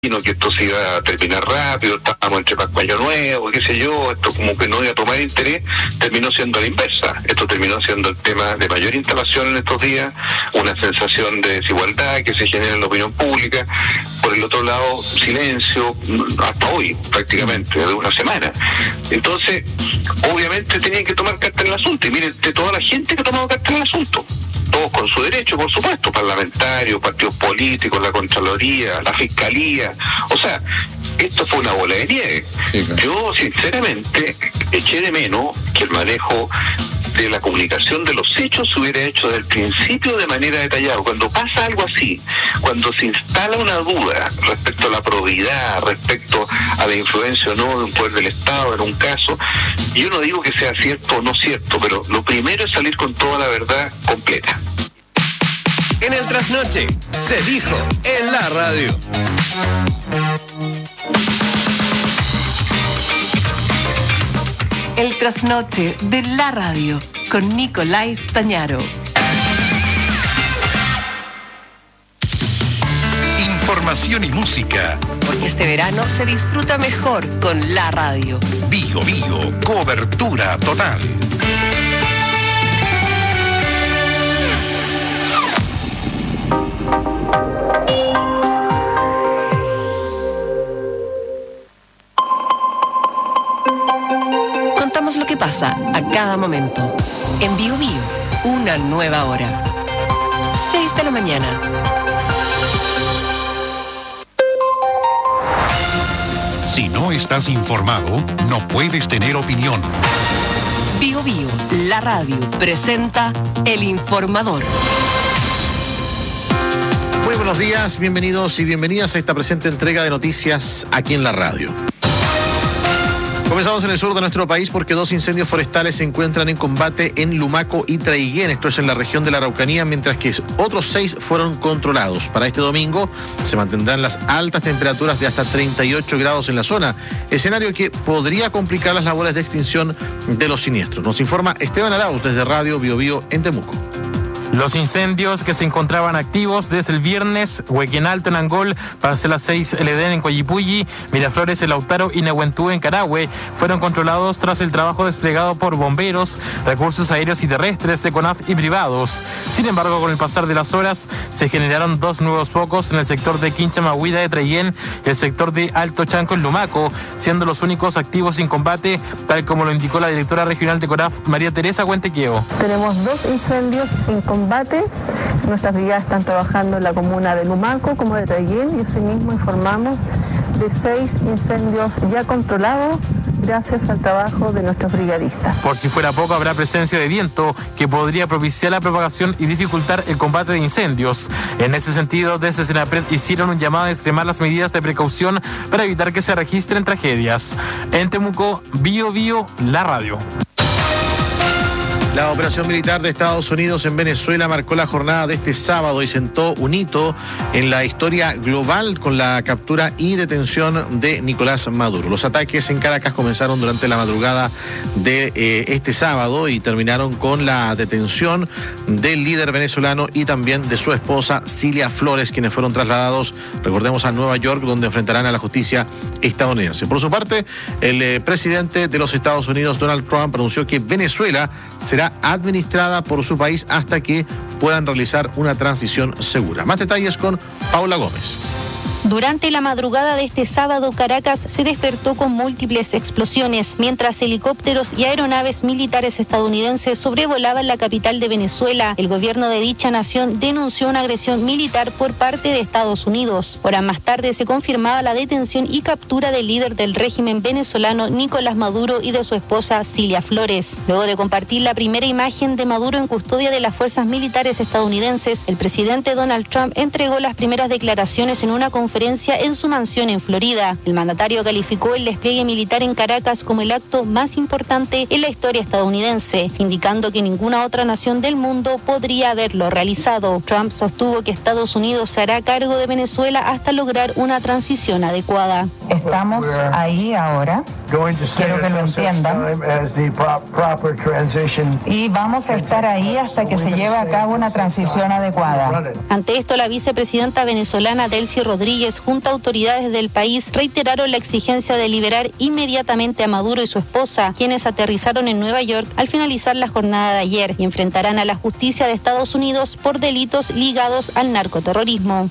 que esto se iba a terminar rápido, estábamos entre Pascua y Año Nuevo, qué sé yo, esto como que no iba a tomar interés, terminó siendo la inversa. Esto terminó siendo el tema de mayor instalación en estos días, una sensación de desigualdad que se genera en la opinión pública. Por el otro lado, silencio, hasta hoy, prácticamente, de una semana. Entonces, obviamente tenían que tomar carta en el asunto, y miren, de toda la gente que ha tomado carta en el asunto, todos con su derecho, por supuesto, parlamentarios, partidos políticos, la Contraloría, la Fiscalía. O sea, esto fue una bola de nieve. Sí, claro. Yo, sinceramente, eché de menos que el manejo de la comunicación de los hechos se hubiera hecho desde el principio de manera detallada. Cuando pasa algo así, cuando se instala una duda respecto a la probidad, respecto a la influencia o no de un poder del Estado en un caso, yo no digo que sea cierto o no cierto, pero lo primero es salir con toda la verdad completa. En el trasnoche, se dijo en la radio. El trasnoche de la radio con Nicolás Tañaro. Información y música. Porque este verano se disfruta mejor con la radio. Bio Bio, cobertura total. Contamos lo que pasa a cada momento. En Bio Bio, una nueva hora. 6 de la mañana. Si no estás informado, no puedes tener opinión. Bio Bio, la radio, presenta El Informador. Muy buenos días, bienvenidos y bienvenidas a esta presente entrega de noticias aquí en la radio. Comenzamos en el sur de nuestro país porque 2 incendios forestales se encuentran en combate en Lumaco y Traiguén, esto es en la región de la Araucanía, mientras que otros 6 fueron controlados. Para este domingo se mantendrán las altas temperaturas de hasta 38 grados en la zona, escenario que podría complicar las labores de extinción de los siniestros. Nos informa Esteban Arauz desde Radio Bio Bio en Temuco. Los incendios que se encontraban activos desde el viernes, Huequenalto en Angol, Parcela 6 El Edén en Coyipulli, Miraflores El Lautaro y Nehuentú en Carahue, fueron controlados tras el trabajo desplegado por bomberos, recursos aéreos y terrestres de CONAF y privados. Sin embargo, con el pasar de las horas, se generaron 2 nuevos focos en el sector de Quinchamahuida de Traiguén y el sector de Alto Chanco en Lumaco, siendo los únicos activos sin combate, tal como lo indicó la directora regional de CONAF, María Teresa Huentequeo. Tenemos 2 incendios en combate. Nuestras brigadas están trabajando en la comuna de Lumaco como de Traiguén y asimismo informamos de 6 incendios ya controlados gracias al trabajo de nuestros brigadistas. Por si fuera poco, habrá presencia de viento que podría propiciar la propagación y dificultar el combate de incendios. En ese sentido, desde Senapred hicieron un llamado a extremar las medidas de precaución para evitar que se registren tragedias. En Temuco, Bio Bio, la radio. La operación militar de Estados Unidos en Venezuela marcó la jornada de este sábado y sentó un hito en la historia global con la captura y detención de Nicolás Maduro. Los ataques en Caracas comenzaron durante la madrugada de este sábado y terminaron con la detención del líder venezolano y también de su esposa Cilia Flores, quienes fueron trasladados, recordemos, a Nueva York, donde enfrentarán a la justicia estadounidense. Por su parte, el presidente de los Estados Unidos, Donald Trump, anunció que Venezuela será administrada por su país hasta que puedan realizar una transición segura. Más detalles con Paula Gómez. Durante la madrugada de este sábado, Caracas se despertó con múltiples explosiones, mientras helicópteros y aeronaves militares estadounidenses sobrevolaban la capital de Venezuela. El gobierno de dicha nación denunció una agresión militar por parte de Estados Unidos. Horas más tarde se confirmaba la detención y captura del líder del régimen venezolano, Nicolás Maduro, y de su esposa, Cilia Flores. Luego de compartir la primera imagen de Maduro en custodia de las fuerzas militares estadounidenses, el presidente Donald Trump entregó las primeras declaraciones en una conferencia en su mansión en Florida. El mandatario calificó el despliegue militar en Caracas como el acto más importante en la historia estadounidense, indicando que ninguna otra nación del mundo podría haberlo realizado. Trump sostuvo que Estados Unidos se hará cargo de Venezuela hasta lograr una transición adecuada. Estamos ahí ahora Quiero que lo entiendan. Y vamos a estar ahí hasta que se lleve a cabo una transición adecuada. Ante esto, la vicepresidenta venezolana Delcy Rodríguez, junto a autoridades del país, reiteraron la exigencia de liberar inmediatamente a Maduro y su esposa, quienes aterrizaron en Nueva York al finalizar la jornada de ayer y enfrentarán a la justicia de Estados Unidos por delitos ligados al narcoterrorismo.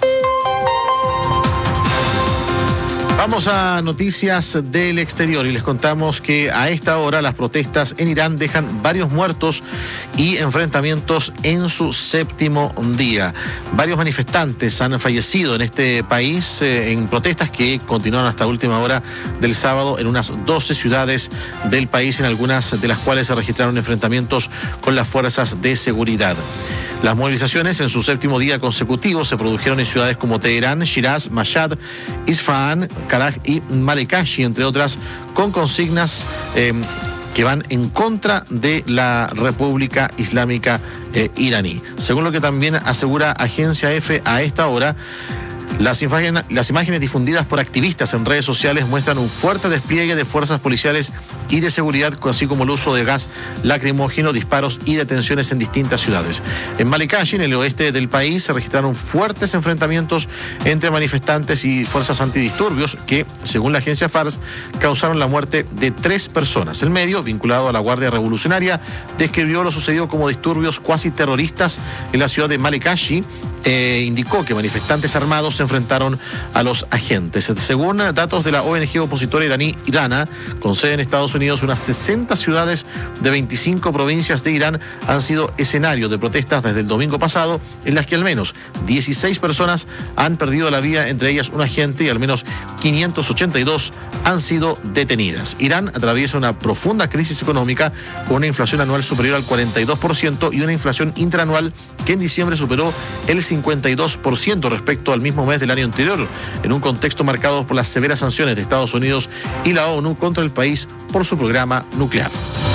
Vamos a noticias del exterior y les contamos que a esta hora las protestas en Irán dejan varios muertos y enfrentamientos en su 7º día. Varios manifestantes han fallecido en este país en protestas que continuaron hasta última hora del sábado en unas 12 ciudades del país, en algunas de las cuales se registraron enfrentamientos con las fuerzas de seguridad. Las movilizaciones en su 7º día consecutivo se produjeron en ciudades como Teherán, Shiraz, Mashhad, Isfahan, Karaj y Malekashi, entre otras, con consignas que van en contra de la República Islámica iraní. Según lo que también asegura Agencia EFE a esta hora, las imágenes difundidas por activistas en redes sociales muestran un fuerte despliegue de fuerzas policiales y de seguridad, así como el uso de gas lacrimógeno, disparos y detenciones en distintas ciudades. En Malekashi, en el oeste del país, se registraron fuertes enfrentamientos entre manifestantes y fuerzas antidisturbios que, según la agencia Fars, causaron la muerte de 3 personas. El medio, vinculado a la Guardia Revolucionaria, describió lo sucedido como disturbios cuasi terroristas en la ciudad de Malekashi. Indicó que manifestantes armados se enfrentaron a los agentes. Según datos de la ONG opositora iraní Irana, con sede en Estados Unidos, unas 60 ciudades de 25 provincias de Irán han sido escenario de protestas desde el domingo pasado, en las que al menos 16 personas han perdido la vida, entre ellas un agente, y al menos 582 han sido detenidas. Irán atraviesa una profunda crisis económica con una inflación anual superior al 42% y una inflación interanual que en diciembre superó el 52% respecto al mismo mes del año anterior, en un contexto marcado por las severas sanciones de Estados Unidos y la ONU contra el país por su programa nuclear.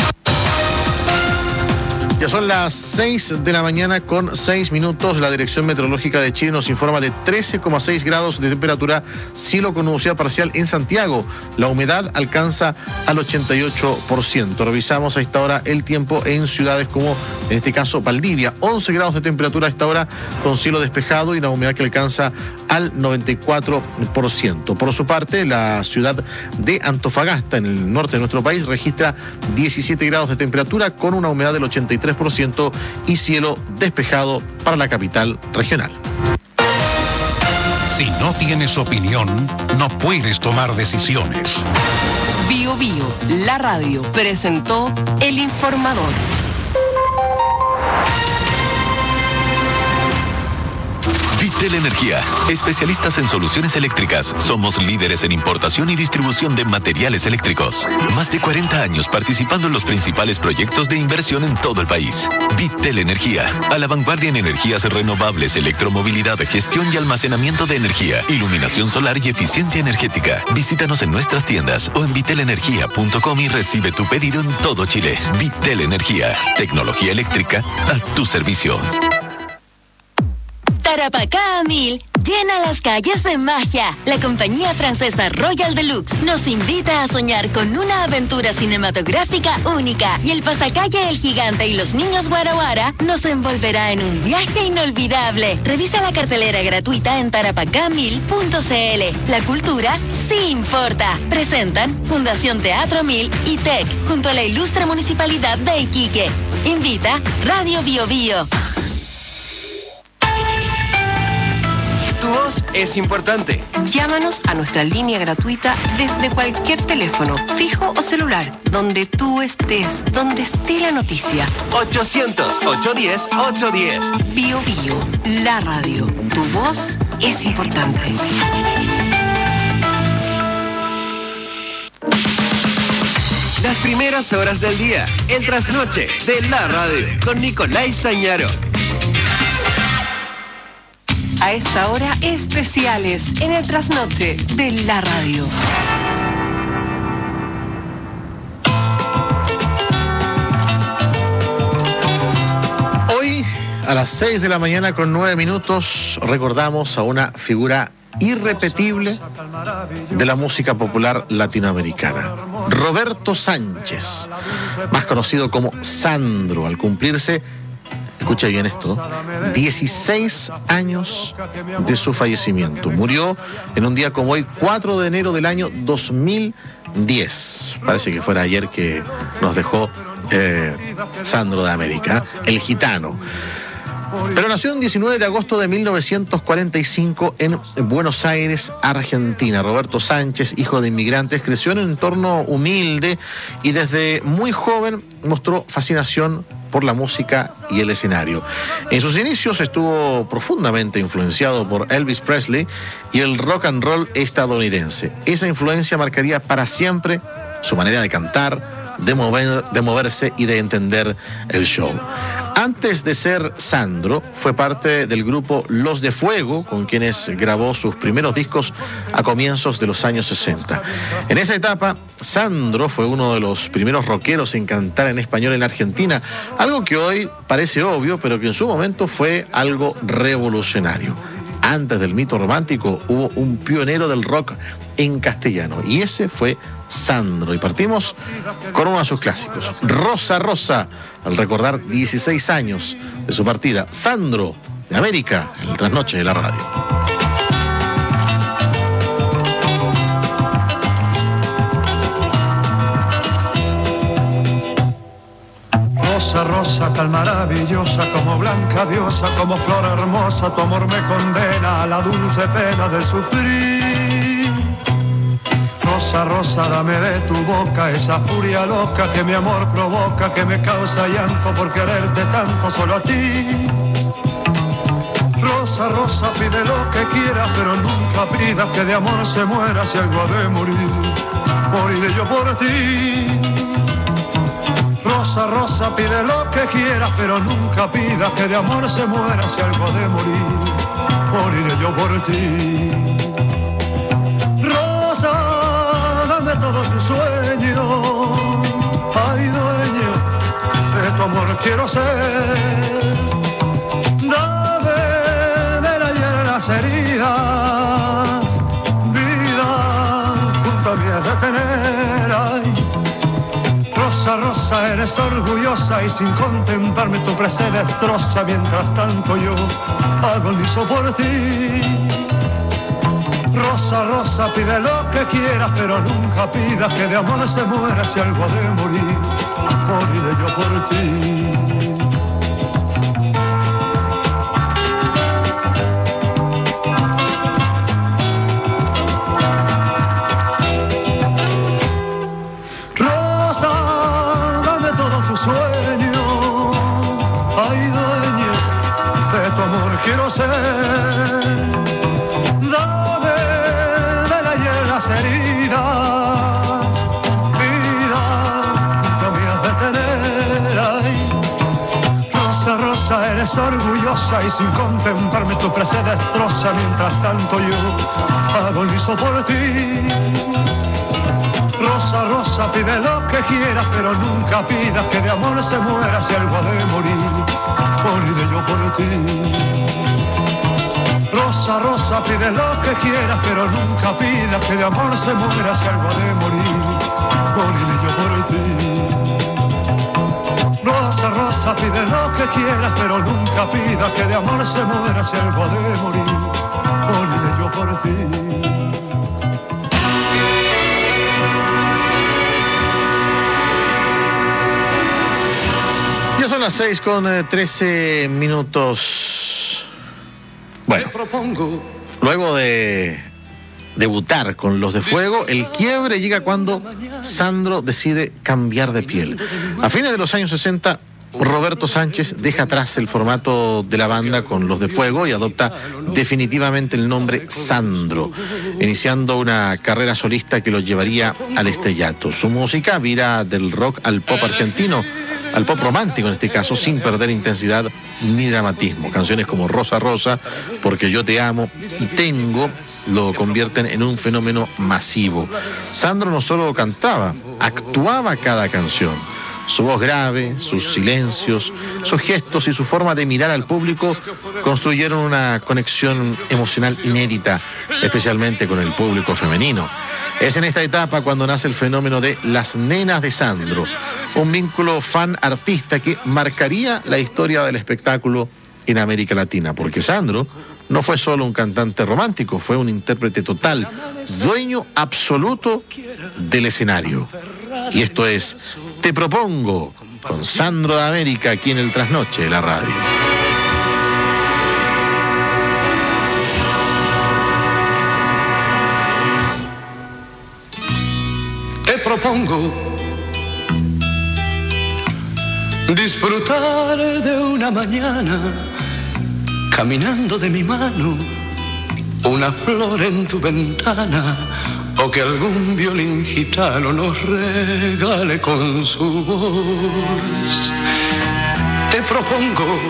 Ya son las 6 de la mañana con 6 minutos. La Dirección Meteorológica de Chile nos informa de 13,6 grados de temperatura, cielo con nubosidad parcial en Santiago. La humedad alcanza al 88%. Revisamos a esta hora el tiempo en ciudades como, en este caso, Valdivia. 11 grados de temperatura a esta hora con cielo despejado y una humedad que alcanza al 94%. Por su parte, la ciudad de Antofagasta, en el norte de nuestro país, registra 17 grados de temperatura con una humedad del 83% y cielo despejado para la capital regional. Si no tienes opinión, no puedes tomar decisiones. Bio Bio, la radio, presentó El Informador. Vitel Energía, especialistas en soluciones eléctricas. Somos líderes en importación y distribución de materiales eléctricos. Más de 40 años participando en los principales proyectos de inversión en todo el país. Vitel Energía, a la vanguardia en energías renovables, electromovilidad, gestión y almacenamiento de energía, iluminación solar y eficiencia energética. Visítanos en nuestras tiendas o en vitelenergia.com y recibe tu pedido en todo Chile. Vitel Energía, tecnología eléctrica a tu servicio. Tarapacá a 1000 llena las calles de magia. La compañía francesa Royal Deluxe nos invita a soñar con una aventura cinematográfica única, y el pasacalle El Gigante y los Niños Guaraguara nos envolverá en un viaje inolvidable. Revisa la cartelera gratuita en tarapacá1000.cl. La cultura sí importa. Presentan Fundación Teatro 1000 y TEC junto a la ilustre Municipalidad de Iquique. Invita Radio Bio Bio. Tu voz es importante. Llámanos a nuestra línea gratuita desde cualquier teléfono, fijo o celular, donde tú estés, donde esté la noticia. 800-810-810. Bio Bio, la radio. Tu voz es importante. Las primeras horas del día, el trasnoche de la radio, con Nicolás Tañaro. A esta hora, especiales en el trasnoche de la radio. Hoy, a las 6 de la mañana con 9 minutos, recordamos a una figura irrepetible de la música popular latinoamericana. Roberto Sánchez, más conocido como Sandro, al cumplirse, escucha bien esto, 16 años de su fallecimiento. Murió en un día como hoy, 4 de enero del año 2010. Parece que fuera ayer que nos dejó Sandro de América, el gitano. Pero nació el 19 de agosto de 1945 en Buenos Aires, Argentina. Roberto Sánchez, hijo de inmigrantes, creció en un entorno humilde y desde muy joven mostró fascinación por la música y el escenario. En sus inicios estuvo profundamente influenciado por Elvis Presley y el rock and roll estadounidense. Esa influencia marcaría para siempre su manera de cantar, de moverse y de entender el show. Antes de ser Sandro, fue parte del grupo Los de Fuego, con quienes grabó sus primeros discos a comienzos de los años 60. En esa etapa, Sandro fue uno de los primeros rockeros en cantar en español en Argentina, algo que hoy parece obvio, pero que en su momento fue algo revolucionario. Antes del mito romántico hubo un pionero del rock en castellano, y ese fue Sandro. Y partimos con uno de sus clásicos, Rosa Rosa, al recordar 16 años de su partida. Sandro de América, en el trasnoche de la radio. Rosa, rosa, tal maravillosa, como blanca diosa, como flor hermosa, tu amor me condena a la dulce pena de sufrir. Rosa, rosa, dame de tu boca esa furia loca que mi amor provoca, que me causa llanto por quererte tanto solo a ti. Rosa, rosa, pide lo que quieras, pero nunca pidas que de amor se muera. Si algo ha de morir, moriré yo por ti. Rosa, rosa, pide lo que quieras, pero nunca pidas que de amor se muera. Si algo ha de morir, moriré yo por ti. Rosa, dame todos tus sueños, ay dueño, de tu amor quiero ser. Dame del ayer las heridas, vida junto a mí has de tener, ay. Rosa, rosa, eres orgullosa y sin contemplarme tu se destroza. Mientras tanto yo agonizo por ti. Rosa, rosa, pide lo que quieras, pero nunca pidas que de amor se muera. Si algo ha de morir, moriré yo por ti. Sueños, ay dueño, de tu amor quiero ser. Dame del ayer las heridas, vida, no me has de tener, ay. Rosa, rosa, eres orgullosa y sin contemplarme tu se destroza. Mientras tanto yo agonizo por ti. Rosa, rosa, pide lo que quieras, pero nunca pidas que de amor se muera. Si algo ha de morir, moriré yo por ti. Rosa, rosa, pide lo que quieras, pero nunca pidas que de amor se muera. Si algo ha de morir, moriré yo por ti. Rosa, rosa, pide lo que quieras, pero nunca pidas que de amor se muera. Si algo ha de morir, moriré yo por ti. Son las 6:13. Bueno, luego de debutar con Los de Fuego, el quiebre llega cuando Sandro decide cambiar de piel. A fines de los años 60, Roberto Sánchez deja atrás el formato de la banda con Los de Fuego y adopta definitivamente el nombre Sandro, iniciando una carrera solista que lo llevaría al estrellato. Su música vira del rock al pop argentino, al pop romántico en este caso, sin perder intensidad ni dramatismo. Canciones como Rosa Rosa, Porque yo te amo y Tengo lo convierten en un fenómeno masivo. Sandro no solo cantaba, actuaba cada canción. Su voz grave, sus silencios, sus gestos y su forma de mirar al público construyeron una conexión emocional inédita, especialmente con el público femenino. Es en esta etapa cuando nace el fenómeno de las nenas de Sandro, un vínculo fan-artista que marcaría la historia del espectáculo en América Latina, porque Sandro no fue solo un cantante romántico, fue un intérprete total, dueño absoluto del escenario. Y esto es Te Propongo, con Sandro de América, aquí en el Trasnoche de la radio. Te propongo disfrutar de una mañana caminando de mi mano, una flor en tu ventana, o que algún violín gitano nos regale con su voz. Te propongo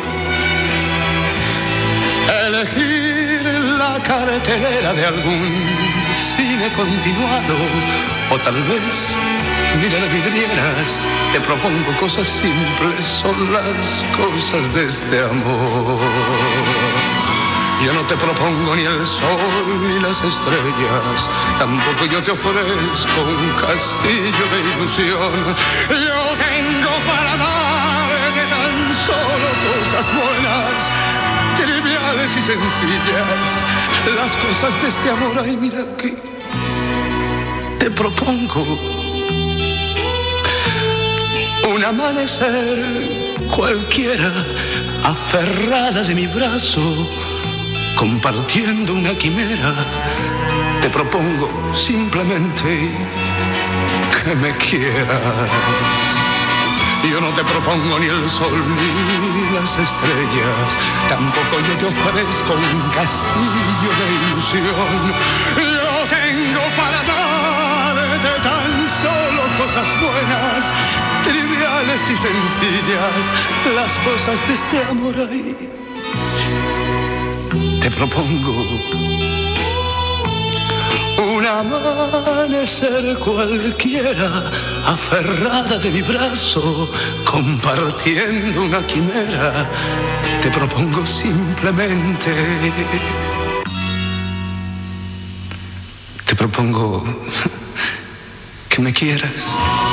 elegir la cartelera de algún cine continuado, o tal vez mirar vidrieras. Te propongo cosas simples, son las cosas de este amor. Yo no te propongo ni el sol ni las estrellas, tampoco yo te ofrezco un castillo de ilusión. Yo tengo para darte tan solo cosas buenas, triviales y sencillas, las cosas de este amor. Ay, mira que te propongo un amanecer cualquiera, aferradas en mi brazo, compartiendo una quimera. Te propongo simplemente que me quieras. Yo no te propongo ni el sol ni las estrellas, tampoco yo te ofrezco un castillo de ilusión. Yo tengo para darte tan solo cosas buenas, triviales y sencillas, las cosas de este amor. Ahí te propongo un amanecer cualquiera, aferrada de mi brazo, compartiendo una quimera. Te propongo simplemente, te propongo que me quieras.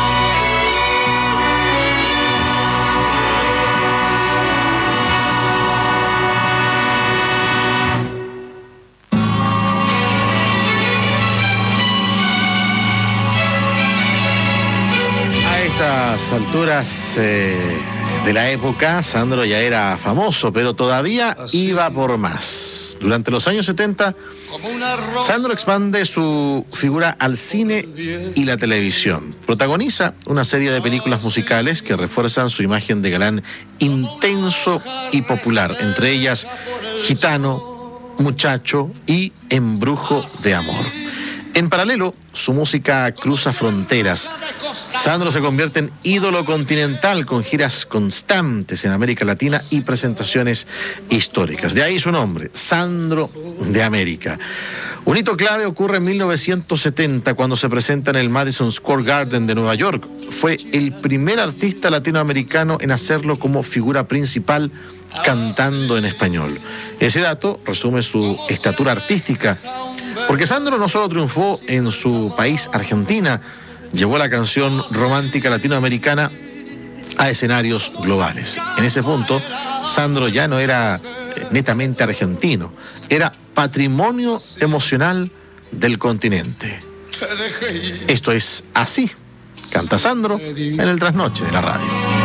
A estas alturas de la época, Sandro ya era famoso, pero todavía iba por más. Durante los años 70, Sandro expande su figura al cine y la televisión. Protagoniza una serie de películas musicales que refuerzan su imagen de galán intenso y popular, entre ellas Gitano, Muchacho y Embrujo de Amor. En paralelo, su música cruza fronteras. Sandro se convierte en ídolo continental con giras constantes en América Latina y presentaciones históricas. De ahí su nombre, Sandro de América. Un hito clave ocurre en 1970 cuando se presenta en el Madison Square Garden de Nueva York. Fue el primer artista latinoamericano en hacerlo como figura principal cantando en español. Ese dato resume su estatura artística, porque Sandro no solo triunfó en su país, Argentina, llevó la canción romántica latinoamericana a escenarios globales. En ese punto, Sandro ya no era netamente argentino, era patrimonio emocional del continente. Esto es así, canta Sandro en el Trasnoche de la radio.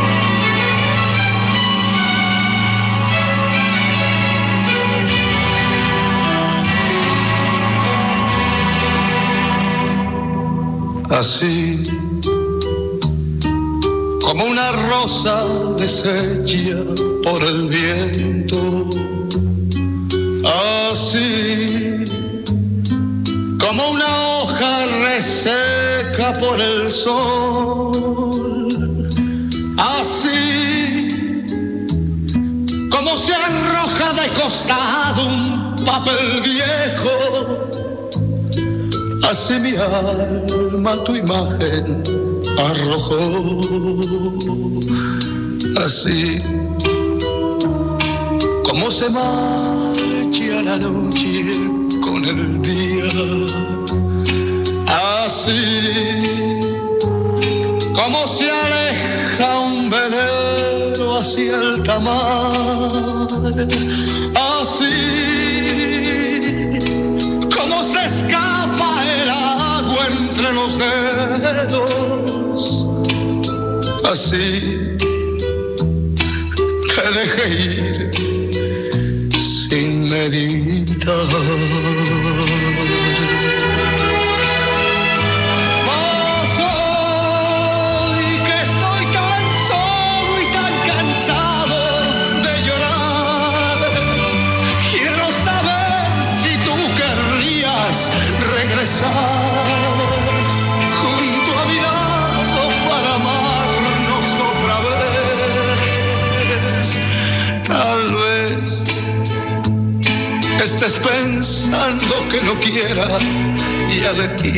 Así como una rosa deshecha por el viento, así como una hoja reseca por el sol, así como se arroja de costado un papel viejo, así mi alma tu imagen arrojó. Así como se marcha la noche con el día, así como se aleja un velero hacia el mar, así como se escapa el agua entre los dedos, así te dejé ir sin meditar. Junto a mi lado para amarnos otra vez. Tal vez estés pensando que no quiera ya de ti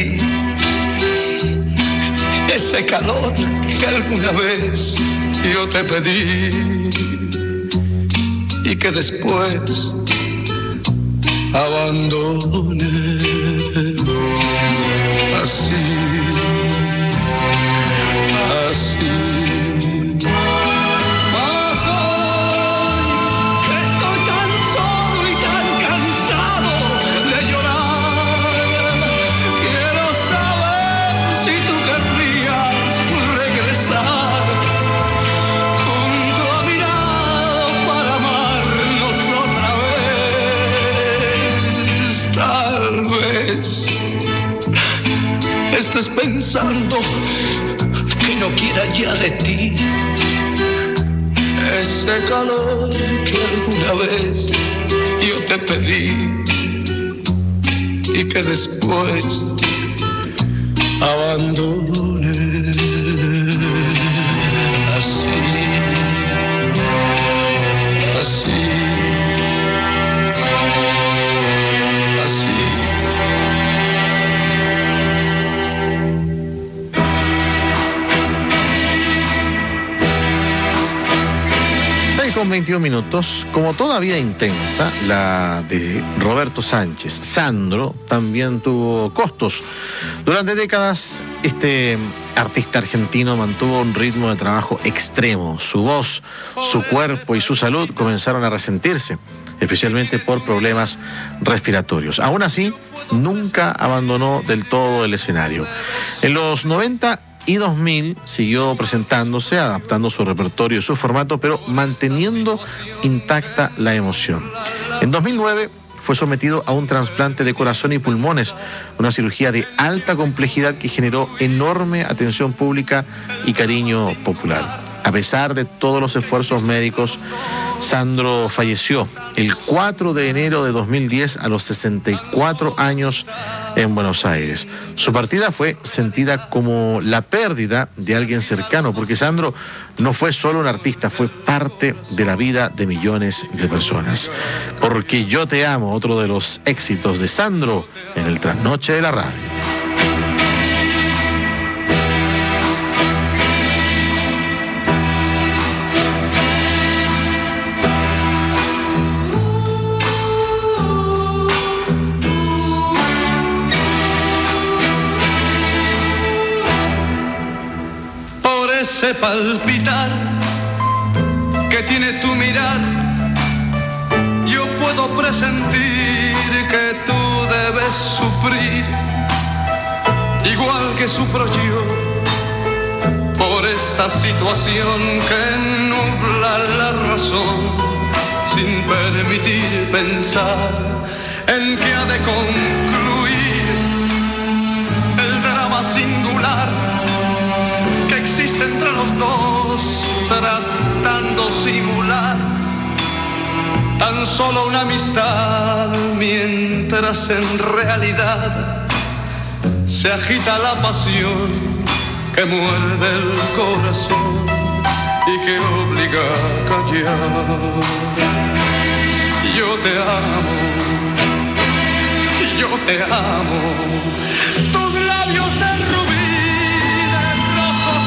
ese calor que alguna vez yo te pedí y que después abandoné. Así, así. Mas hoy que estoy tan solo y tan cansado de llorar, quiero saber si tú querrías regresar junto a mi lado para amarnos otra vez. Tal vez estés pensando que no quiera ya de ti ese calor que alguna vez yo te pedí y que después abandoné. Así, así. Con 21 minutos, como toda vida intensa, la de Roberto Sánchez, Sandro, también tuvo costos. Durante décadas, este artista argentino mantuvo un ritmo de trabajo extremo. Su voz, su cuerpo y su salud comenzaron a resentirse, especialmente por problemas respiratorios. Aún así, nunca abandonó del todo el escenario. En los 90 y 2000 siguió presentándose, adaptando su repertorio y su formato, pero manteniendo intacta la emoción. En 2009 fue sometido a un trasplante de corazón y pulmones, una cirugía de alta complejidad que generó enorme atención pública y cariño popular. A pesar de todos los esfuerzos médicos, Sandro falleció el 4 de enero de 2010 a los 64 años en Buenos Aires. Su partida fue sentida como la pérdida de alguien cercano, porque Sandro no fue solo un artista, fue parte de la vida de millones de personas. Porque yo te amo, otro de los éxitos de Sandro en el Trasnoche de la Radio. Ese palpitar que tiene tu mirar, yo puedo presentir que tú debes sufrir, igual que sufro yo, por esta situación que nubla la razón, sin permitir pensar en que ha de concluir el drama singular que existe entre los dos, tratando simular tan solo una amistad, mientras en realidad se agita la pasión que muerde el corazón y que obliga a callar. Yo te amo, yo te amo, tus labios de rubí, de rojo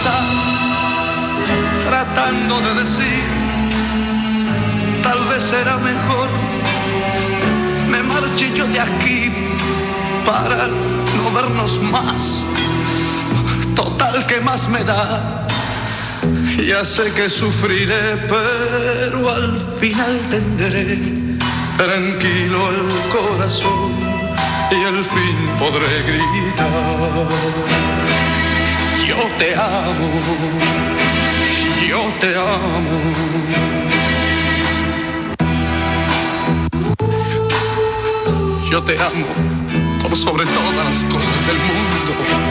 conversar, tratando de decir, tal vez será mejor me marche yo de aquí para no vernos más. Total, ¿qué más me da? Ya sé que sufriré, pero al final tendré tranquilo el corazón y al fin podré gritar: yo te amo, yo te amo. Yo te amo por sobre todas las cosas del mundo.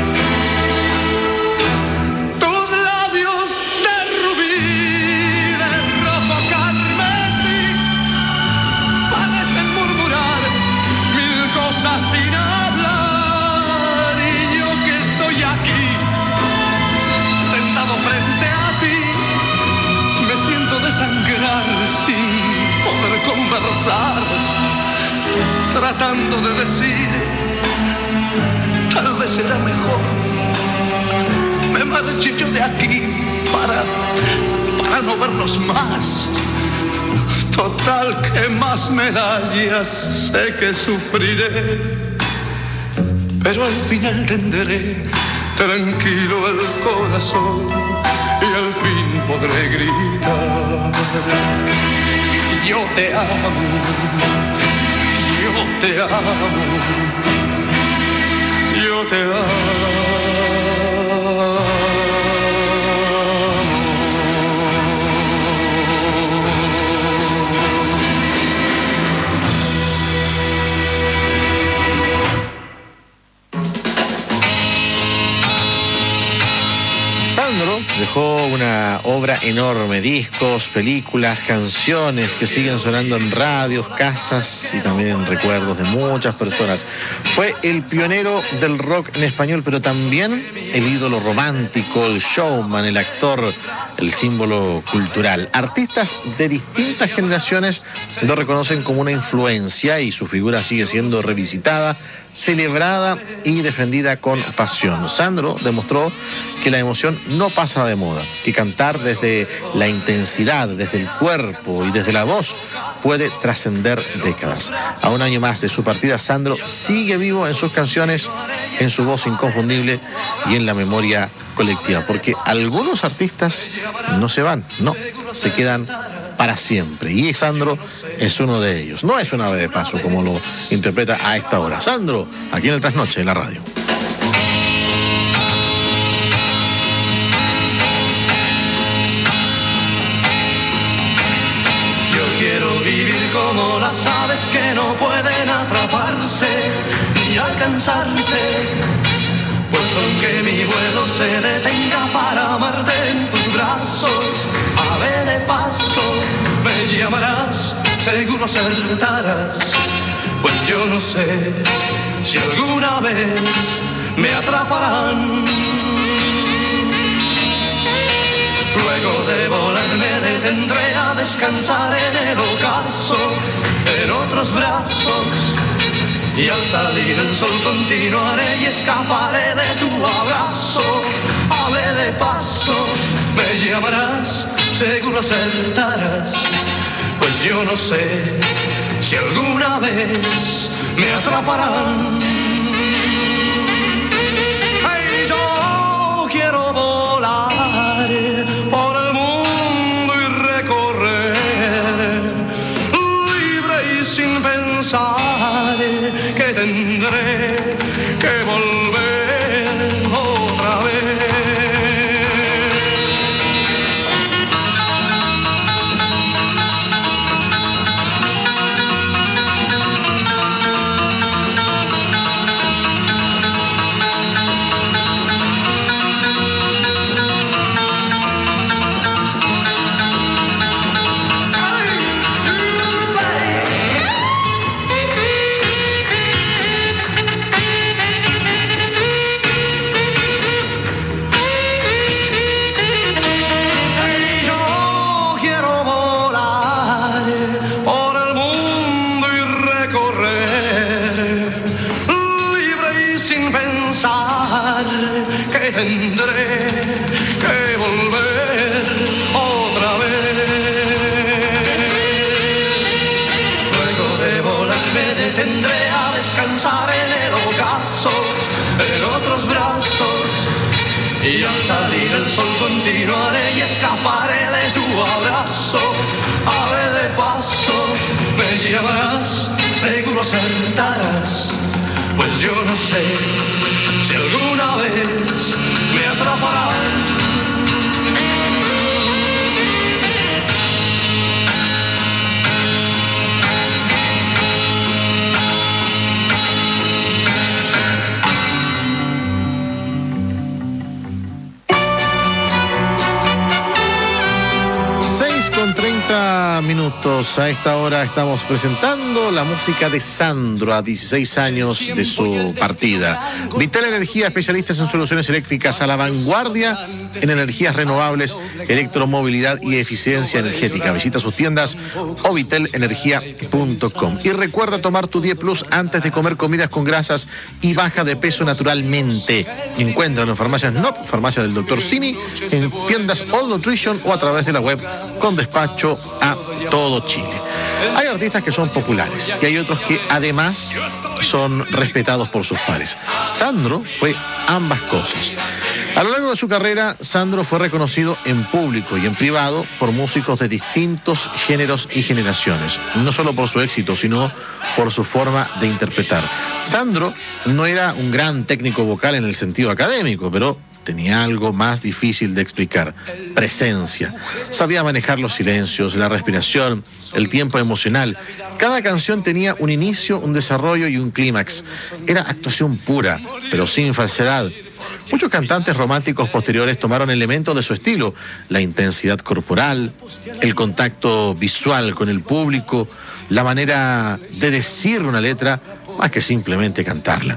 Tus labios de rubí, de rojo carmesí, parecen murmurar mil cosas sin hablar. Y yo que estoy aquí, sentado frente a ti, me siento desangrar sin poder conversar, tratando de decir, tal vez será mejor me marche yo de aquí para no vernos más. Total, ¿qué más me da? Ya sé que sufriré, pero al final tendré tranquilo el corazón y al fin podré gritar: yo te amo, yo te amo, yo te amo. Sandro dejó una obra enorme, discos, películas, canciones que siguen sonando en radios, casas y también en recuerdos de muchas personas. Fue el pionero del rock en español, pero también el ídolo romántico, el showman, el actor, el símbolo cultural. Artistas de distintas generaciones lo reconocen como una influencia y su figura sigue siendo revisitada, celebrada y defendida con pasión. Sandro demostró que la emoción no pasa de moda, que cantar desde la intensidad, desde el cuerpo y desde la voz puede trascender décadas. A un año más de su partida, Sandro sigue vivo en sus canciones, en su voz inconfundible y en la memoria colectiva, porque algunos artistas no se van, no, se quedan para siempre, y Sandro es uno de ellos. No es un ave de paso como lo interpreta a esta hora. Sandro, aquí en el Trasnoche en la radio. Como las aves que no pueden atraparse ni alcanzarse, pues aunque mi vuelo se detenga para amarte en tus brazos, ave de paso, me llamarás, seguro acertarás, pues yo no sé si alguna vez me atraparán. Luego de volar me detendré a descansar en el ocaso, en otros brazos, y al salir el sol continuaré y escaparé de tu abrazo. Ave de paso, me llamarás, seguro acertarás, pues yo no sé si alguna vez me atraparán. Hey, yo quiero volar por el mundo y recorrer, libre y sin pensar que tendré que volver otra vez. Que tendré que pensar en el ocaso, en otros brazos. Y al salir el sol continuaré y escaparé de tu abrazo. Ave de paso, me llevarás, seguro acertarás. Pues yo no sé si alguna vez me atraparán. 30 minutos. A esta hora estamos presentando la música de Sandro, a 16 años de su partida. Vitel Energía, especialistas en soluciones eléctricas a la vanguardia en energías renovables, electromovilidad y eficiencia energética. Visita sus tiendas o vitelenergia.com. Y recuerda tomar tu 10 Plus antes de comer comidas con grasas y baja de peso naturalmente. Encuéntralo en farmacias NOP, farmacia del Dr. Simi, en tiendas All Nutrition o a través de la web con despacho a todo Chile. Hay artistas que son populares y hay otros que además son respetados por sus pares. Sandro fue ambas cosas. A lo largo de su carrera, Sandro fue reconocido en público y en privado por músicos de distintos géneros y generaciones, no solo por su éxito, sino por su forma de interpretar. Sandro no era un gran técnico vocal en el sentido académico, pero tenía algo más difícil de explicar: presencia. Sabía manejar los silencios, la respiración, el tiempo emocional. Cada canción tenía un inicio, un desarrollo y un clímax. Era actuación pura, pero sin falsedad. Muchos cantantes románticos posteriores tomaron elementos de su estilo: la intensidad corporal, el contacto visual con el público, la manera de decir una letra más que simplemente cantarla.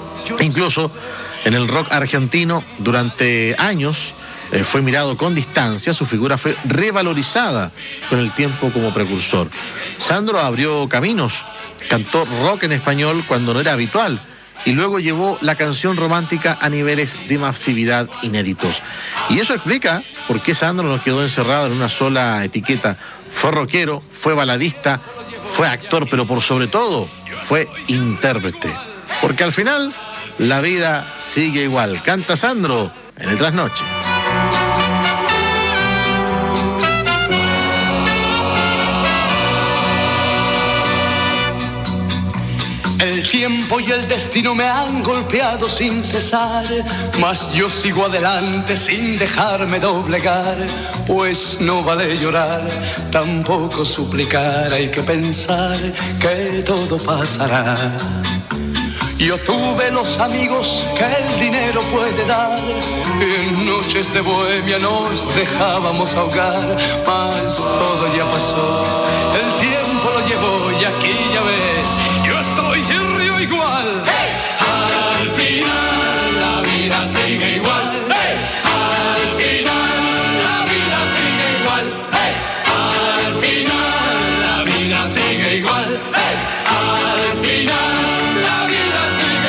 E incluso en el rock argentino, durante años, fue mirado con distancia. Su figura fue revalorizada con el tiempo como precursor. Sandro abrió caminos, cantó rock en español cuando no era habitual, y luego llevó la canción romántica a niveles de masividad inéditos. Y eso explica por qué Sandro no quedó encerrado en una sola etiqueta. Fue rockero, fue baladista, fue actor, pero por sobre todo fue intérprete. Porque al final la vida sigue igual. Canta Sandro en el Trasnoche. El tiempo y el destino me han golpeado sin cesar, mas yo sigo adelante sin dejarme doblegar. Pues no vale llorar, tampoco suplicar, hay que pensar que todo pasará. Yo tuve los amigos que el dinero puede dar, en noches de bohemia nos dejábamos ahogar, mas todo ya pasó, el tiempo lo llevó y aquí ya ves, yo estoy en río igual. ¡Hey! Al final la vida sigue igual. ¡Hey! Al final la vida sigue igual. ¡Hey! Al final la vida sigue igual. ¡Hey! Al final la vida sigue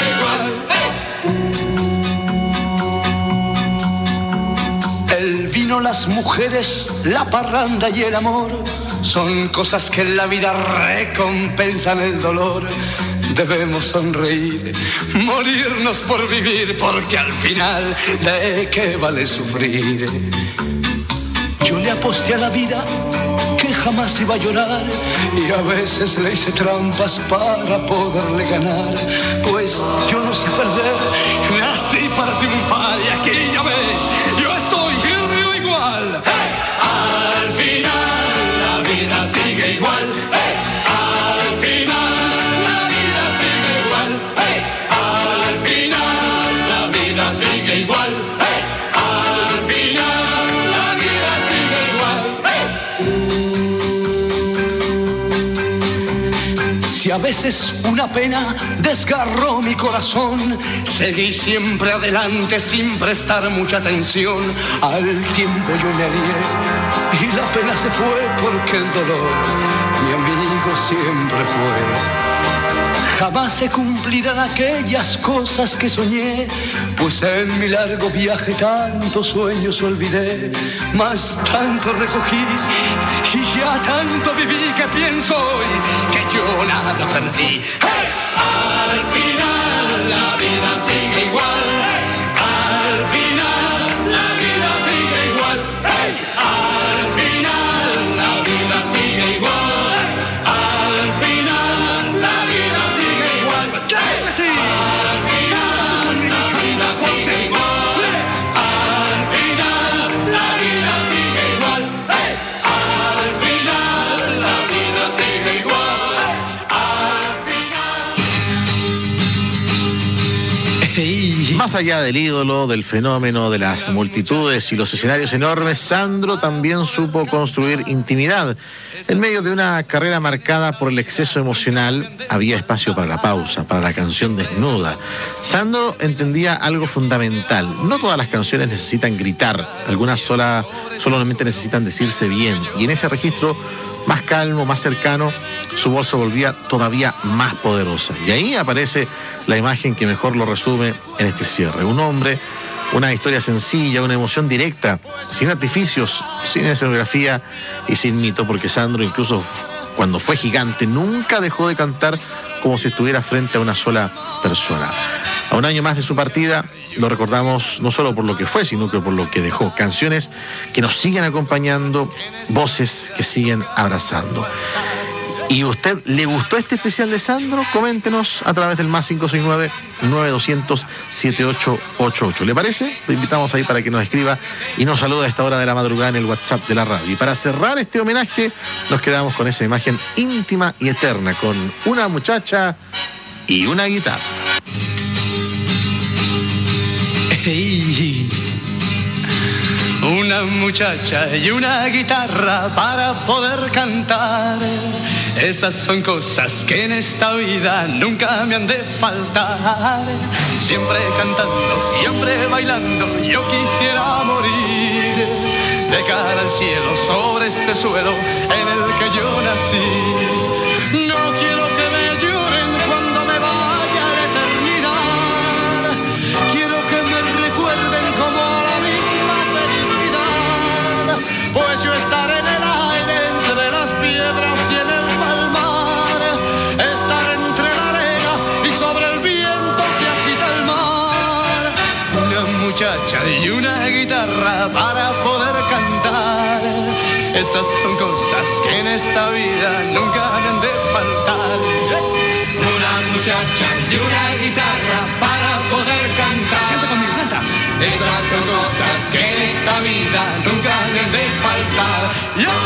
igual. ¡Hey! El vino, las mujeres, la parranda y el amor son cosas que en la vida recompensan el dolor. Debemos sonreír, morirnos por vivir, porque al final, ¿de qué vale sufrir? Yo le aposté a la vida que jamás iba a llorar, y a veces le hice trampas para poderle ganar. Pues yo no sé perder, nací para triunfar, y aquí ya ves, yo estoy en río igual. ¡Hey! Al final la vida sigue igual. ¡Hey! Al final la vida sigue igual. ¡Hey! Al final la vida sigue igual. ¡Hey! Al final la vida sigue igual. ¡Hey! Si a veces una pena desgarró mi corazón, seguí siempre adelante sin prestar mucha atención. Al tiempo yo me alié y la pena se fue, porque el dolor mi amigo siempre fue. Jamás se cumplirán aquellas cosas que soñé, pues en mi largo viaje tantos sueños olvidé, mas tanto recogí y ya tanto viví que pienso hoy que yo nada perdí. ¡Hey! Al final la vida sigue igual. Al final la vida sigue igual. ¡Hey! Al final la vida sigue igual. Más allá del ídolo, del fenómeno, de las multitudes y los escenarios enormes, Sandro también supo construir intimidad. En medio de una carrera marcada por el exceso emocional, había espacio para la pausa, para la canción desnuda. Sandro entendía algo fundamental. No todas las canciones necesitan gritar, algunas solamente necesitan decirse bien. Y en ese registro más calmo, más cercano, su voz se volvía todavía más poderosa. Y ahí aparece la imagen que mejor lo resume en este cierre. Un hombre, una historia sencilla, una emoción directa, sin artificios, sin escenografía y sin mito, porque Sandro, incluso cuando fue gigante, nunca dejó de cantar como si estuviera frente a una sola persona. A un año más de su partida, lo recordamos no solo por lo que fue, sino que por lo que dejó. Canciones que nos siguen acompañando, voces que siguen abrazando. ¿Y usted le gustó este especial de Sandro? Coméntenos a través del más 569-9200-7888. ¿Le parece? Lo invitamos ahí para que nos escriba y nos saluda a esta hora de la madrugada en el WhatsApp de la radio. Y para cerrar este homenaje, nos quedamos con esa imagen íntima y eterna, con una muchacha y una guitarra. Hey. Una muchacha y una guitarra para poder cantar. Esas son cosas que en esta vida nunca me han de faltar. Siempre cantando, siempre bailando, yo quisiera morir de cara al cielo sobre este suelo en el que yo nací. No quiero que me lloren cuando me vaya a terminar. Quiero que me recuerden como la misma felicidad, pues yo estaré en el aire entre las piedras y en el palmar, estar entre la arena y sobre el viento que agita el mar. Una muchacha y una guitarra para poder cantar. Esas son cosas que en esta vida nunca me han de faltar. Una muchacha y una guitarra para poder cantar. Canta conmigo, canta. Esas son cosas que en esta vida nunca me han de faltar. Yo.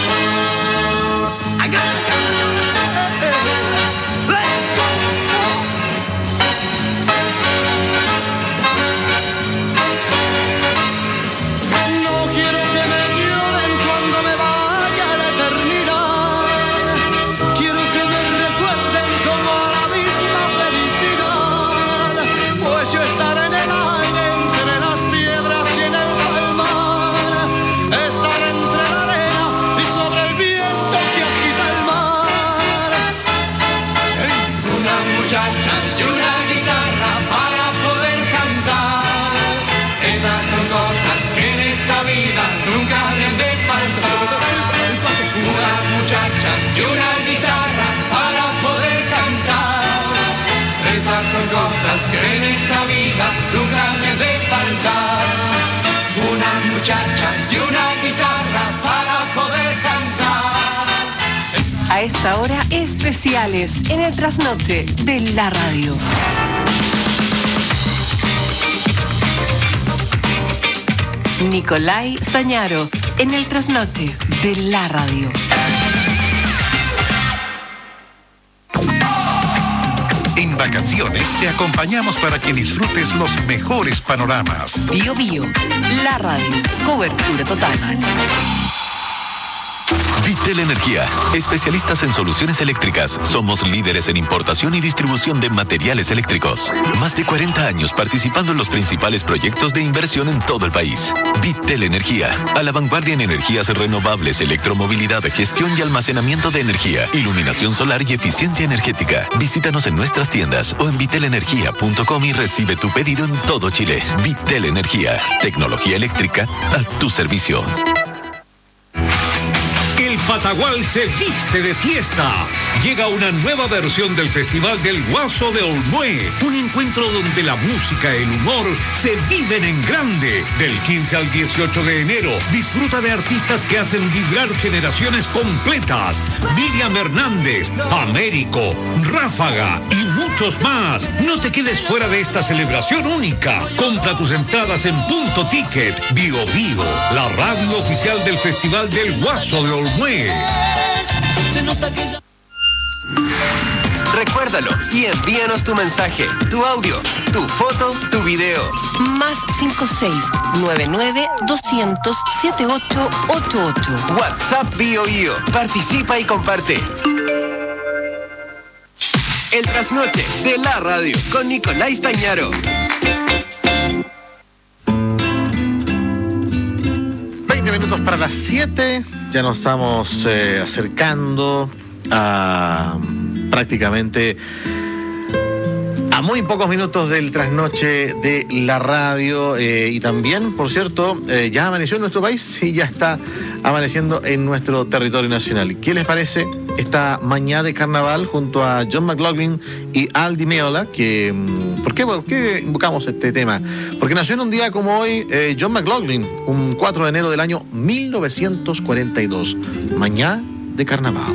Cosas que en esta vida nunca me han de faltar. Una muchacha y una guitarra para poder cantar. A esta hora, especiales en el trasnoche de la radio. Nicolai Stañaro en el trasnoche de la radio. En vacaciones te acompañamos para que disfrutes los mejores panoramas. Bio Bio, la radio, cobertura total. Vitel Energía, especialistas en soluciones eléctricas. Somos líderes en importación y distribución de materiales eléctricos. Más de 40 años participando en los principales proyectos de inversión en todo el país. Vitel Energía, a la vanguardia en energías renovables, electromovilidad, gestión y almacenamiento de energía, iluminación solar y eficiencia energética. Visítanos en nuestras tiendas o en vitelenergia.com y recibe tu pedido en todo Chile. Vitel Energía, tecnología eléctrica a tu servicio. Patagual se viste de fiesta. Llega una nueva versión del Festival del Guaso de Olmué. Un encuentro donde la música y el humor se viven en grande. Del 15 al 18 de enero, disfruta de artistas que hacen vibrar generaciones completas. Miriam Hernández, Américo, Ráfaga y muchos más. No te quedes fuera de esta celebración única. Compra tus entradas en Punto Ticket. Bio Bio, la radio oficial del Festival del Guaso de Olmué. Recuérdalo y envíanos tu mensaje, tu audio, tu foto, tu video. Más 56-99-200-7888. WhatsApp Bio Bio. Participa y comparte. El trasnoche de la radio con Nicolás Tañaro. 20 minutos para las 7. Ya nos estamos acercando a prácticamente a muy pocos minutos del trasnoche de la radio y también, por cierto, ya amaneció en nuestro país y ya está amaneciendo en nuestro territorio nacional. ¿Qué les parece esta mañana de carnaval junto a John McLaughlin y Al Di Meola? ¿Por qué invocamos este tema? Porque nació en un día como hoy John McLaughlin, un 4 de enero del año 1942. Mañana de carnaval.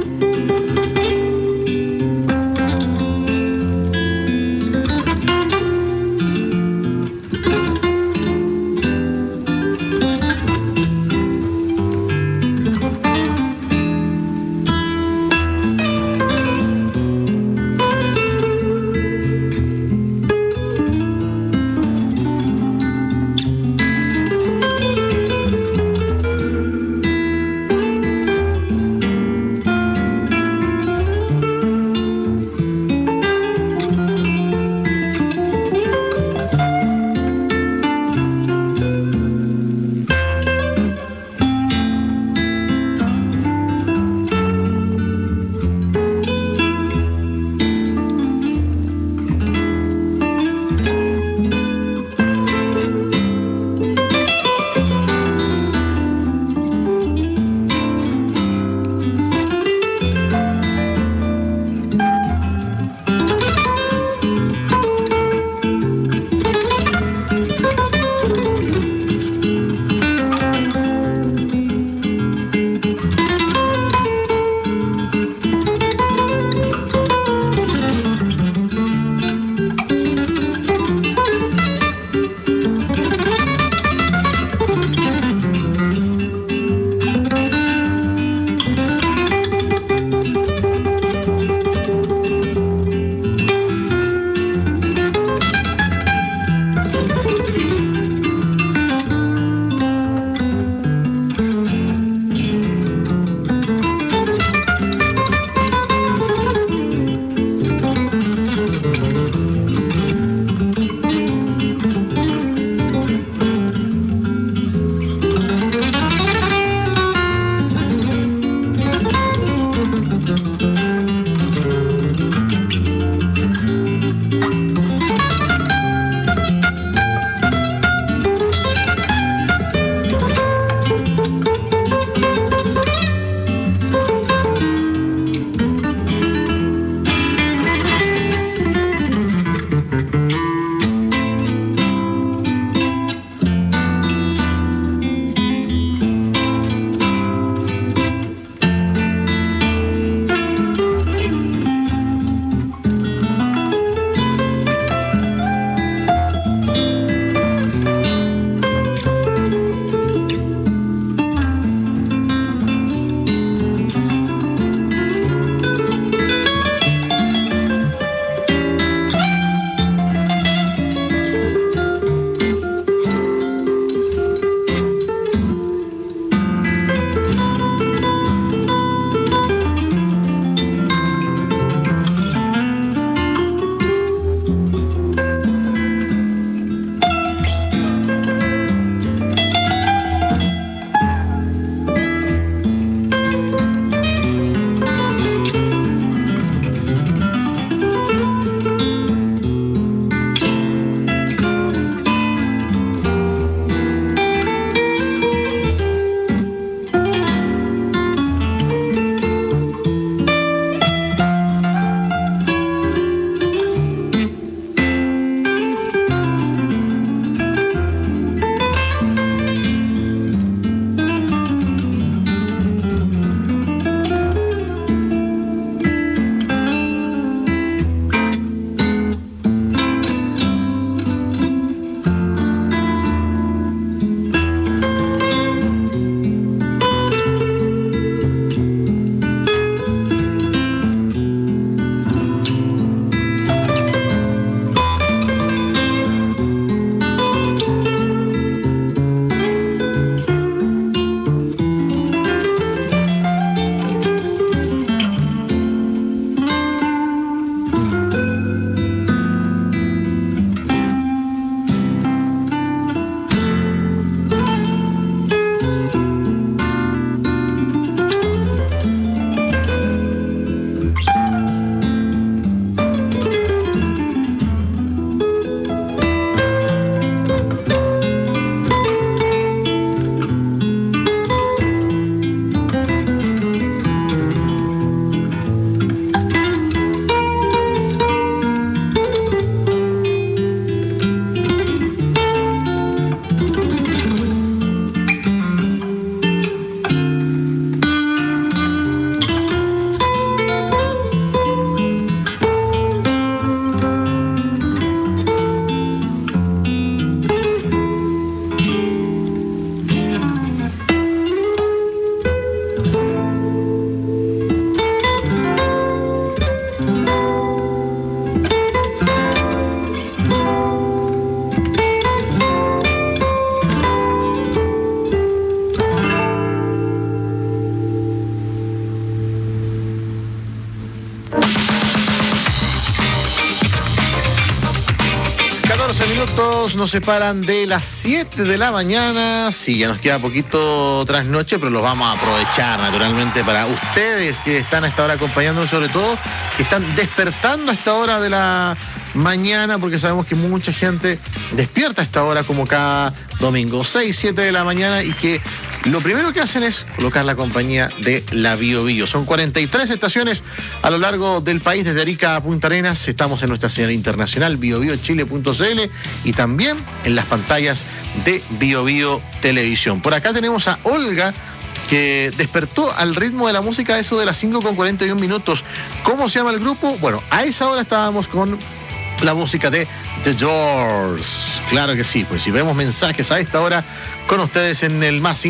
14 minutos nos separan de las 7 de la mañana. Sí, ya nos queda poquito trasnoche, pero los vamos a aprovechar naturalmente para ustedes que están a esta hora acompañándonos, sobre todo que están despertando a esta hora de la mañana, porque sabemos que mucha gente despierta a esta hora como cada domingo, 6, 7 de la mañana, y que lo primero que hacen es colocar la compañía de la Bio Bio. Son 43 estaciones a lo largo del país, desde Arica a Punta Arenas. Estamos en nuestra señal internacional biobiochile.cl y también en las pantallas de Bio Bio Televisión. Por acá tenemos a Olga, que despertó al ritmo de la música, eso de las 5:41. ¿Cómo se llama el grupo? Bueno, a esa hora estábamos con la música de The Doors. Claro que sí, pues si vemos mensajes a esta hora con ustedes en el más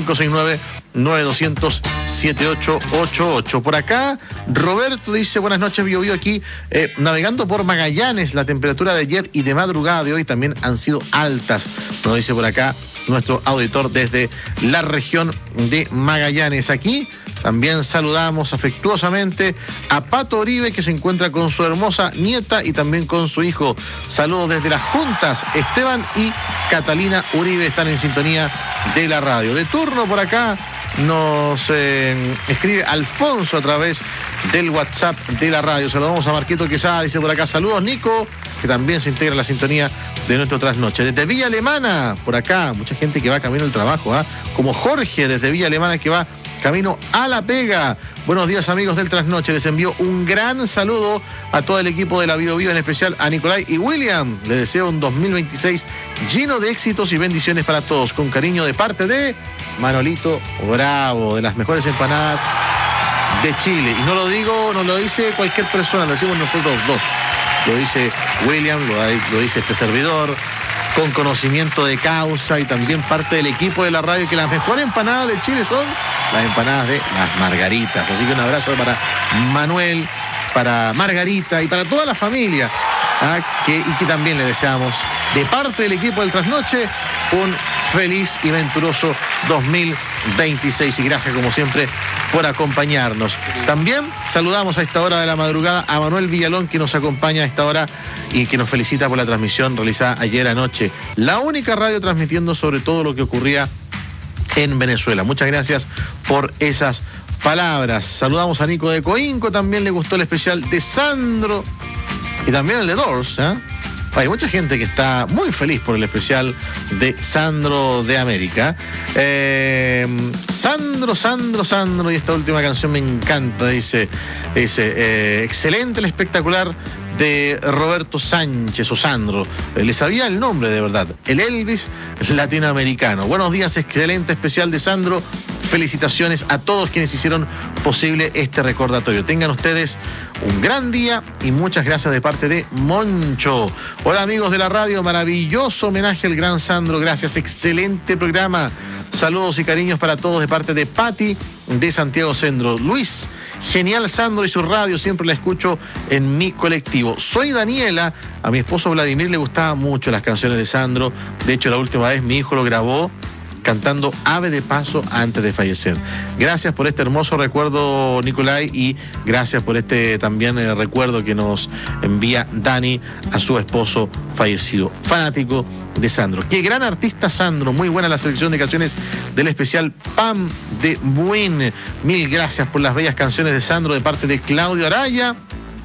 569-9200-7888. Por acá, Roberto dice, buenas noches, Bio Bio, aquí navegando por Magallanes. La temperatura de ayer y de madrugada de hoy también han sido altas. Nos dice por acá nuestro auditor desde la región de Magallanes. Aquí también saludamos afectuosamente a Pato Oribe, que se encuentra con su hermosa nieta y también con su hijo. Saludos desde las Juntas. Esteban y Catalina Uribe están en sintonía de la radio. De turno por acá nos escribe Alfonso a través del WhatsApp de la radio. Saludamos a Marquito Quesada, dice por acá, saludos Nico, que también se integra a la sintonía de nuestro trasnoche. Desde Villa Alemana, por acá, mucha gente que va camino al trabajo, como Jorge desde Villa Alemana, que va camino a La Pega. Buenos días, amigos del trasnoche. Les envío un gran saludo a todo el equipo de la Bio Bio, en especial a Nicolai y William. Les deseo un 2026 lleno de éxitos y bendiciones para todos. Con cariño de parte de Manolito Bravo, de las mejores empanadas de Chile. Y no lo dice cualquier persona, lo decimos nosotros dos. Lo dice William, lo dice este servidor, con conocimiento de causa, y también parte del equipo de la radio, que las mejores empanadas de Chile son las empanadas de las Margaritas. Así que un abrazo para Manuel, para Margarita y para toda la familia, y que también le deseamos, de parte del equipo del Trasnoche, un feliz y venturoso 2026. Y gracias, como siempre, por acompañarnos. También saludamos a esta hora de la madrugada a Manuel Villalón, que nos acompaña a esta hora y que nos felicita por la transmisión realizada ayer anoche. La única radio transmitiendo sobre todo lo que ocurría en Venezuela. Muchas gracias por esas palabras. Saludamos a Nico de Coinco, también le gustó el especial de Sandro y también el de Doors. Hay mucha gente que está muy feliz por el especial de Sandro de América. Sandro, y esta última canción me encanta, dice excelente el espectacular de Roberto Sánchez, o Sandro, le sabía el nombre de verdad, el Elvis latinoamericano. Buenos días, excelente especial de Sandro. Felicitaciones a todos quienes hicieron posible este recordatorio. Tengan ustedes un gran día y muchas gracias de parte de Moncho. Hola, amigos de la radio, maravilloso homenaje al gran Sandro, gracias, excelente programa. Saludos y cariños para todos de parte de Patti de Santiago Centro. Luis, genial Sandro y su radio, siempre la escucho en mi colectivo. Soy Daniela, a mi esposo Vladimir le gustaban mucho las canciones de Sandro. De hecho, la última vez mi hijo lo grabó cantando Ave de Paso antes de fallecer. Gracias por este hermoso recuerdo, Nicolai, y gracias por este también recuerdo que nos envía Dani a su esposo fallecido, fanático de Sandro. Qué gran artista Sandro, muy buena la selección de canciones del especial Pam de Buin. Mil gracias por las bellas canciones de Sandro de parte de Claudio Araya.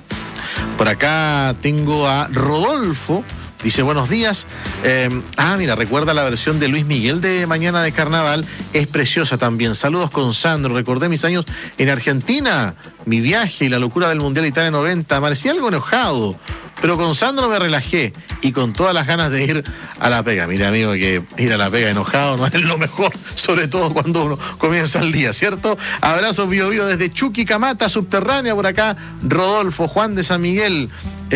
Por acá tengo a Rodolfo. Dice, buenos días. Mira, recuerda la versión de Luis Miguel de Mañana de Carnaval. Es preciosa también. Saludos con Sandro. Recordé mis años en Argentina, mi viaje y la locura del Mundial Italia 90. Amanecí algo enojado, pero con Sandro me relajé y con todas las ganas de ir a La Pega. Mira, amigo, que ir a La Pega enojado no es lo mejor, sobre todo cuando uno comienza el día, ¿cierto? Abrazos Bio Bio desde Chuquicamata, subterránea. Por acá, Rodolfo, Juan de San Miguel.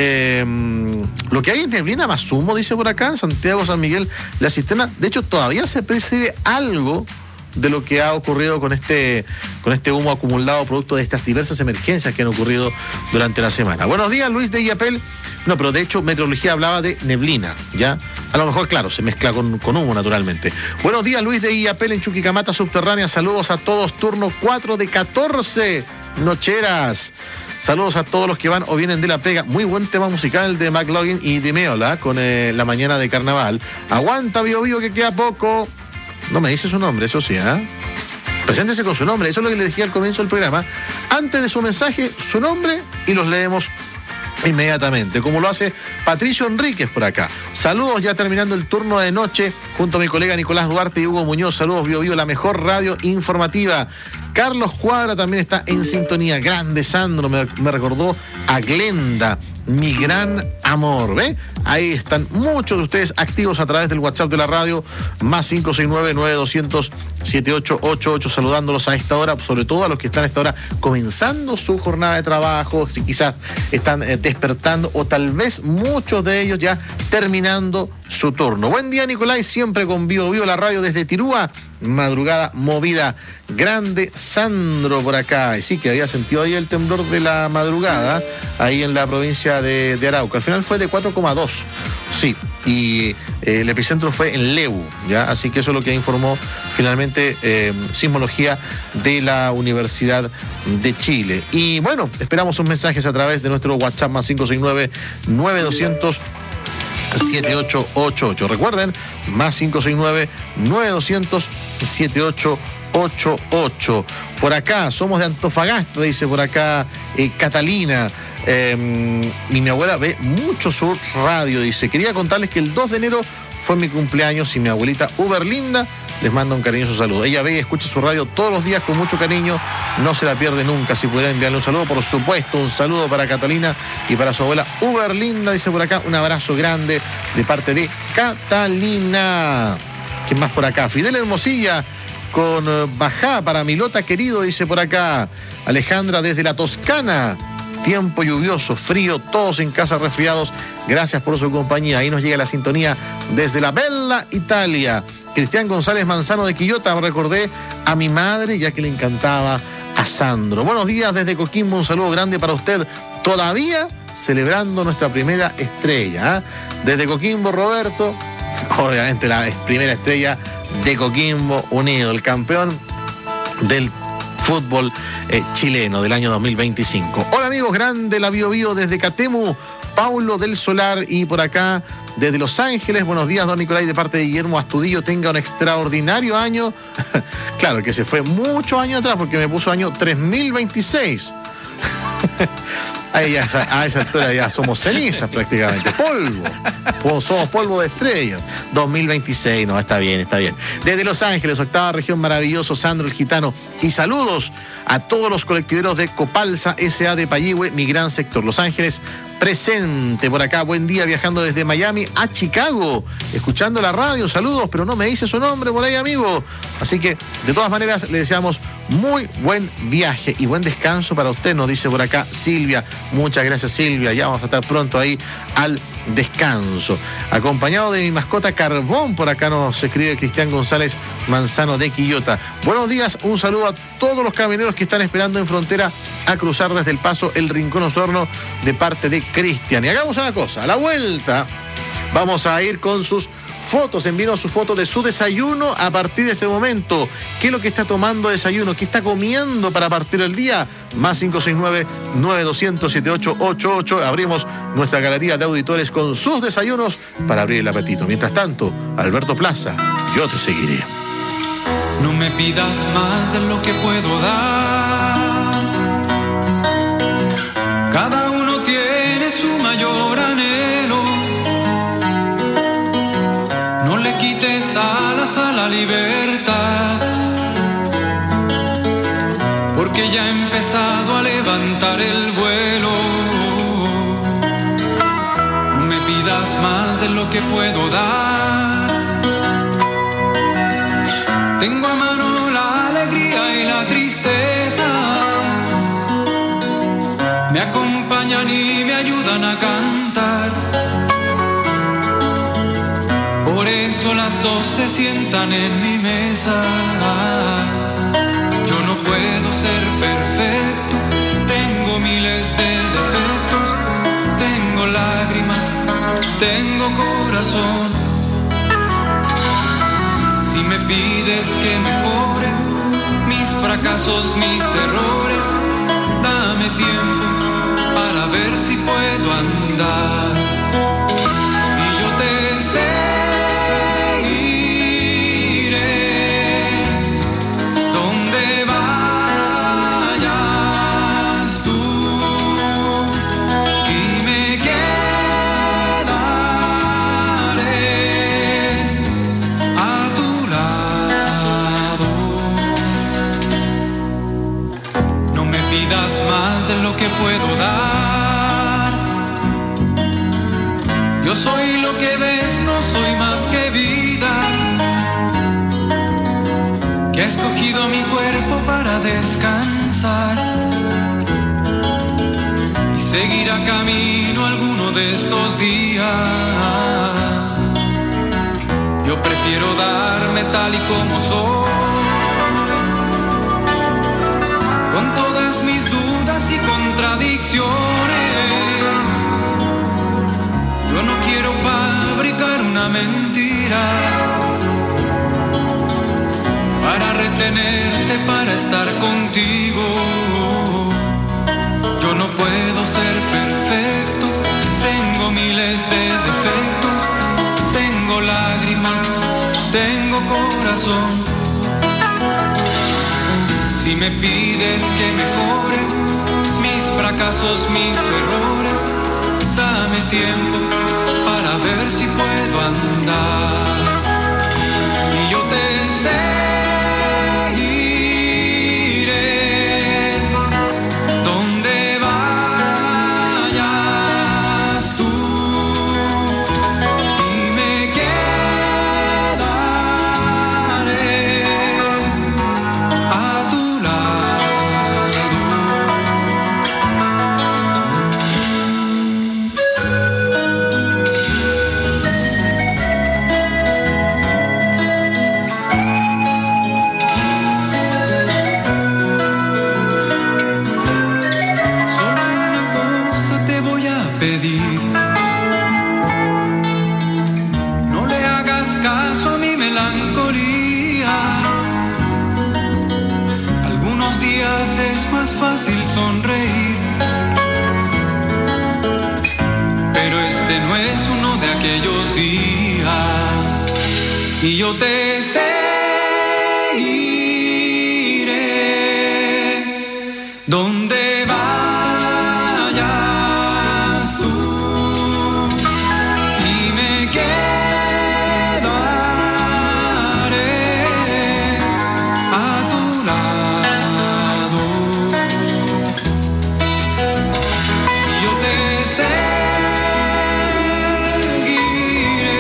Lo que hay es neblina más humo, dice por acá, Santiago, San Miguel, La Cisterna. De hecho, todavía se percibe algo de lo que ha ocurrido con este humo acumulado producto de estas diversas emergencias que han ocurrido durante la semana. Buenos días, Luis de Illapel. No, pero de hecho, meteorología hablaba de neblina, ¿ya? A lo mejor, claro, se mezcla con humo, naturalmente. Buenos días, Luis de Illapel en Chuquicamata, subterránea. Saludos a todos, turno 4 de 14 nocheras. Saludos a todos los que van o vienen de la pega. Muy buen tema musical de McLaughlin y de Meola con la mañana de carnaval. Aguanta, Bio Bio, que queda poco. No me dice su nombre, eso sí, ¿eh? Preséntese con su nombre, eso es lo que le dije al comienzo del programa. Antes de su mensaje, su nombre y los leemos inmediatamente, como lo hace Patricio Enríquez por acá. Saludos, ya terminando el turno de noche junto a mi colega Nicolás Duarte y Hugo Muñoz. Saludos, Bio Bio, la mejor radio informativa. Carlos Cuadra también está en sintonía. Grande Sandro, me recordó a Glenda, mi gran amor. ¿Ve? Ahí están muchos de ustedes activos a través del WhatsApp de la radio, más 569-9200-7888, saludándolos a esta hora, sobre todo a los que están a esta hora comenzando su jornada de trabajo, si quizás están despertando, o tal vez muchos de ellos ya terminando su turno. Buen día, Nicolás, siempre con Bio Bio, la radio desde Tirúa. Madrugada movida. Grande Sandro por acá. Y sí, que había sentido ahí el temblor de la madrugada, ahí en la provincia de Arauca. Al final fue de 4,2. Sí, y el epicentro fue en Leu, ¿ya? Así que eso es lo que informó finalmente Sismología de la Universidad de Chile. Y bueno, esperamos sus mensajes a través de nuestro WhatsApp más 569-9200-7888. Recuerden, más 569-9200-7888. Por acá, somos de Antofagasta, dice por acá Catalina. Y mi abuela ve mucho su radio, dice. Quería contarles que el 2 de enero fue mi cumpleaños y mi abuelita Uberlinda les manda un cariñoso saludo. Ella ve y escucha su radio todos los días con mucho cariño, no se la pierde nunca. Si pudiera enviarle un saludo, por supuesto, un saludo para Catalina y para su abuela Uberlinda, dice por acá. Un abrazo grande de parte de Catalina. ¿Quién más por acá? Fidel Hermosilla con Bajá para Milota querido, dice por acá. Alejandra desde la Toscana. Tiempo lluvioso, frío, todos en casa resfriados. Gracias por su compañía. Ahí nos llega la sintonía desde la Bella Italia. Cristian González Manzano de Quillota. Recordé a mi madre, ya que le encantaba a Sandro. Buenos días desde Coquimbo. Un saludo grande para usted. Todavía celebrando nuestra primera estrella, ¿eh? Desde Coquimbo, Roberto. Obviamente la primera estrella de Coquimbo Unido, el campeón del fútbol chileno del año 2025. Hola amigos, grande la Bio Bio desde Catemu, Paulo del Solar, y por acá desde Los Ángeles. Buenos días, don Nicolás, de parte de Guillermo Astudillo. Tenga un extraordinario año. Claro que se fue muchos años atrás porque me puso año 3026. Ahí ya, a esa altura ya somos cenizas prácticamente, polvo. Somos polvo de estrellas. 2026, no, está bien, está bien. Desde Los Ángeles, octava región, maravilloso, Sandro el Gitano. Y saludos a todos los colectiveros de Copalsa S.A. de Payihue, mi gran sector. Los Ángeles presente por acá. Buen día, viajando desde Miami a Chicago, escuchando la radio. Saludos, pero no me dice su nombre por ahí, amigo. Así que, de todas maneras, le deseamos muy buen viaje y buen descanso para usted, nos dice por acá Silvia. Muchas gracias, Silvia. Ya vamos a estar pronto ahí al descanso. Acompañado de mi mascota Carbón, por acá nos escribe Cristian González Manzano de Quillota. Buenos días, un saludo a todos los camioneros que están esperando en frontera a cruzar desde El Paso, El Rincón Osorno, de parte de Cristian. Y hagamos una cosa, a la vuelta vamos a ir con sus fotos. Envíenos sus fotos de su desayuno a partir de este momento. ¿Qué es lo que está tomando desayuno? ¿Qué está comiendo para partir el día? Más 569-9200-7888. Abrimos nuestra galería de auditores con sus desayunos para abrir el apetito. Mientras tanto, Alberto Plaza, yo te seguiré. No me pidas más de lo que puedo dar. Cada uno tiene su mayor anhelo. No le quites alas a la libertad, porque ya ha empezado a levantar el vuelo. No me pidas más de lo que puedo dar. Tengo a mano la alegría y la tristeza, me acompañan y me ayudan a cantar. Por eso las dos se sientan en mi mesa. Yo no puedo ser perfecto, tengo miles de defectos, tengo lágrimas, tengo corazón. Si me pides que mejore mis fracasos, mis errores, dame tiempo, para ver si puedo andar. Y yo te seguiré donde vayas tú y me quedaré a tu lado. No me pidas más de lo que puedo dar. Yo soy lo que ves, no soy más que vida, que ha escogido mi cuerpo para descansar y seguirá camino alguno de estos días. Yo prefiero darme tal y como soy, con todas mis dudas y contradicciones. Yo no quiero fabricar una mentira para retenerte, para estar contigo. Yo no puedo ser perfecto, tengo miles de defectos, tengo lágrimas, tengo corazón. Si me pides que mejore mis fracasos, mis errores, dame tiempo para ver si puedo andar. Y yo te seguiré donde vayas tú y me quedaré a tu pedir. No le hagas caso a mi melancolía. Algunos días es más fácil sonreír, pero este no es uno de aquellos días. Y yo te seguiré donde